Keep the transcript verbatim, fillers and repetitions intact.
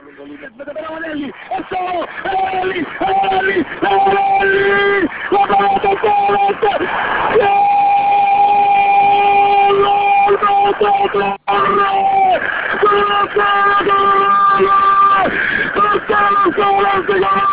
Mete per Avanelli, è solo, Avanelli, Avanelli, Avanelli, la pelota è sola, gol, gol, gol, gol, gol, gol, gol, gol, gol,